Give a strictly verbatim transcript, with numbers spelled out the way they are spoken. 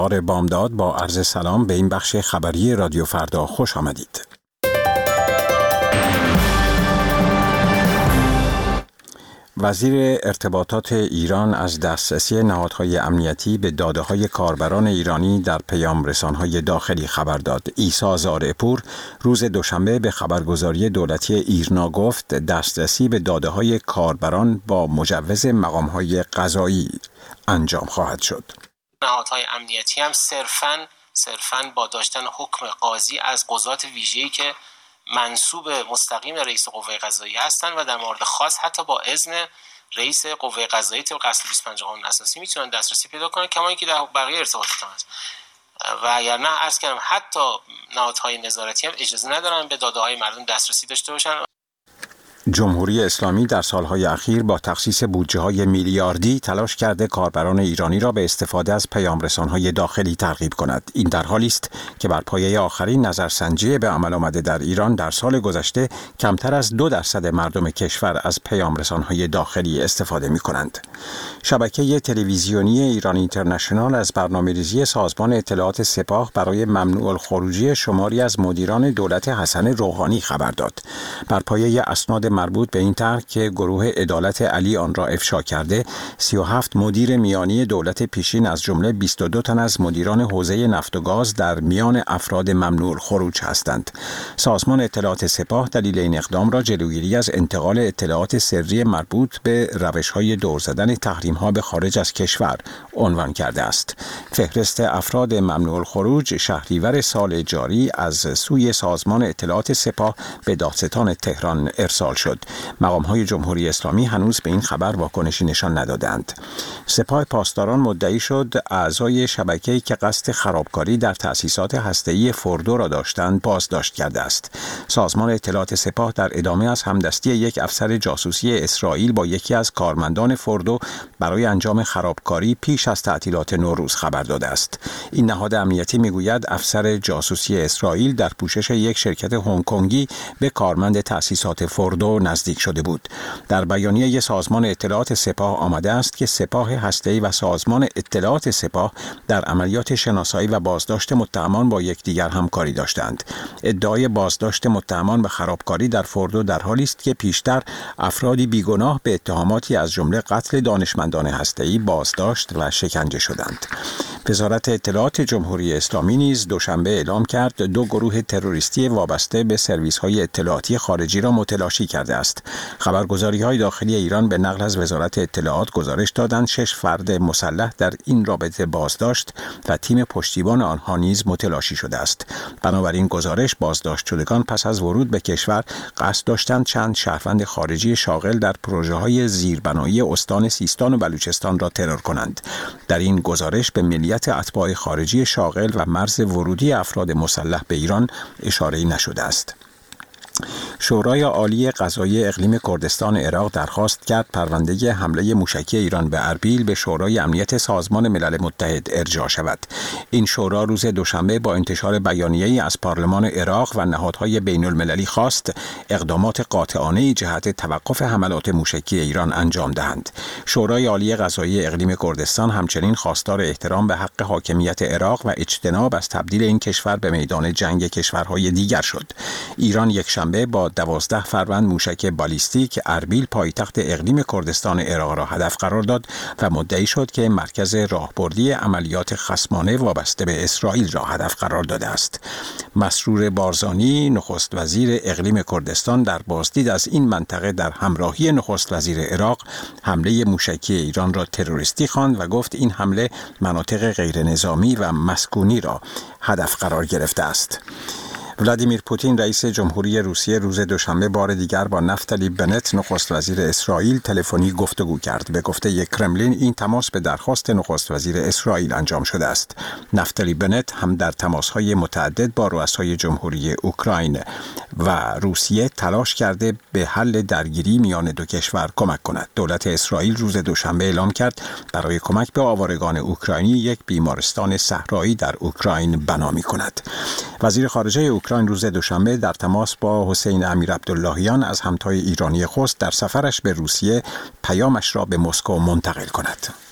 آر بامداد با عرض سلام به این بخش خبری رادیو فردا خوش آمدید. وزیر ارتباطات ایران از دسترسی نهادهای امنیتی به داده‌های کاربران ایرانی در پیام‌رسان‌های داخلی خبر داد. عیسی زارعپور روز دوشنبه به خبرگزاری دولتی ایرنا گفت دسترسی به داده‌های کاربران با مجوز مقام‌های قضایی انجام خواهد شد. نهادهای امنیتی هم صرفاً صرفاً با داشتن حکم قاضی از قضات ویژه‌ای که منصوب مستقیم رئیس قوه قضاییه هستند و در مورد خاص حتی با اذن رئیس قوه قضاییه طبق اصل بیست و پنج قانون اساسی میتونن دسترسی پیدا کنن، کما اینکه در بقیه ارتباطات هم هست. و اگر نه عرض کردم حتی نهادهای نظارتی هم اجازه ندارن به داده‌های مردم دسترسی داشته باشن. جمهوری اسلامی در سالهای اخیر با تخصیص بودجه‌های میلیاردی تلاش کرده کاربران ایرانی را به استفاده از پیام‌رسان‌های داخلی ترغیب کند. این در حالی است که بر پایه آخرین نظرسنجی به عمل آمده در ایران در سال گذشته کمتر از دو درصد مردم کشور از پیام‌رسان‌های داخلی استفاده می‌کنند. شبکه تلویزیونی ایران اینترنشنال از برنامه‌ریزی سازمان اطلاعات سپاه برای ممنوع الخروجی شماری از مدیران دولت حسن روحانی خبر داد. بر پایه اسناد مربوط به این طرح که گروه عدالت علی آن را افشا کرده، سی و هفت مدیر میانی دولت پیشین از جمله بیست و دو تن از مدیران حوزه نفت و گاز در میان افراد ممنوع الخروج هستند. سازمان اطلاعات سپاه دلیل این اقدام را جلوگیری از انتقال اطلاعات سری مربوط به روش‌های دور زدن تحریم‌ها به خارج از کشور عنوان کرده است. فهرست افراد ممنوع الخروج شهریور سال جاری از سوی سازمان اطلاعات سپاه به دادستان تهران ارسال شد. مقام‌های جمهوری اسلامی هنوز به این خبر واکنشی نشان ندادند. سپاه پاسداران مدعی شد اعضای شبکه‌ای که قصد خرابکاری در تأسیسات هسته‌ای فوردو را داشتند بازداشت کرده است. سازمان اطلاعات سپاه در ادامه از همدستی یک افسر جاسوسی اسرائیل با یکی از کارمندان فوردو برای انجام خرابکاری پیش از تعطیلات نوروز خبر داده است. این نهاد امنیتی میگوید افسر جاسوسی اسرائیل در پوشش یک شرکت هنگ کنگی به کارمند تأسیسات فوردو نزدیک شده بود. در بیانیه سازمان اطلاعات سپاه آمده است که سپاه هسته‌ای و سازمان اطلاعات سپاه در عملیات شناسایی و بازداشت متهمان با یکدیگر همکاری داشتند. ادعای بازداشت متهمان به خرابکاری در فوردو در حالی است که پیشتر افرادی بیگناه به اتهاماتی از جمله قتل دانشمندان هسته‌ای بازداشت و شکنجه شدند. وزارت اطلاعات جمهوری اسلامی نیز دوشنبه اعلام کرد دو گروه تروریستی وابسته به سرویس‌های اطلاعاتی خارجی را متلاشی کرده است. خبرگزاری‌های داخلی ایران به نقل از وزارت اطلاعات گزارش دادند شش فرد مسلح در این رابطه بازداشت و تیم پشتیبان آنها نیز متلاشی شده است. بنابراین گزارش بازداشت شدگان پس از ورود به کشور قصد داشتند چند شهروند خارجی شاغل در پروژه‌های زیربنایی استان سیستان و بلوچستان را ترور کنند. در این گزارش به ملیت اتباع خارجی شاغل و مرز ورودی افراد مسلح به ایران اشاره‌ای نشده است. شورای عالی قضایی اقلیم کردستان عراق درخواست کرد پرونده حمله موشکی ایران به اربیل به شورای امنیت سازمان ملل متحد ارجاع شود. این شورا روز دوشنبه با انتشار بیانیه‌ای از پارلمان عراق و نهادهای بین المللی خواست اقدامات قاطعانه‌ای جهت توقف حملات موشکی ایران انجام دهند. شورای عالی قضایی اقلیم کردستان همچنین خواستار احترام به حق حاکمیت عراق و اجتناب از تبدیل این کشور به میدان جنگ کشورهای دیگر شد. ایران یک شنبه با دوازده فروند موشک بالیستیک اربیل پایتخت اقلیم کردستان عراق را هدف قرار داد و مدعی شد که مرکز راهبردی عملیات خصمانه وابسته به اسرائیل را هدف قرار داده است. مسرور بارزانی نخست وزیر اقلیم کردستان در بازدید از این منطقه در همراهی نخست وزیر عراق حمله موشکی ایران را تروریستی خواند و گفت این حمله مناطق غیر نظامی و مسکونی را هدف قرار گرفته است. ولادیمیر پوتین رئیس جمهوری روسیه روز دوشنبه بار دیگر با نفتالی بنت نخست وزیر اسرائیل تلفنی گفتگو کرد. به گفته کرملین این تماس به درخواست نخست وزیر اسرائیل انجام شده است. نفتالی بنت هم در تماس‌های متعدد با رؤسای جمهوری اوکراین و روسیه تلاش کرده به حل درگیری میان دو کشور کمک کند. دولت اسرائیل روز دوشنبه اعلام کرد برای کمک به آوارگان اوکراینی یک بیمارستان صحرایی در اوکراین بنا می‌کند. وزیر خارجه اوکراین روز دوشنبه در تماس با حسین امیر عبداللهیان از همتای ایرانی خواست در سفرش به روسیه پیامش را به مسکو منتقل کند.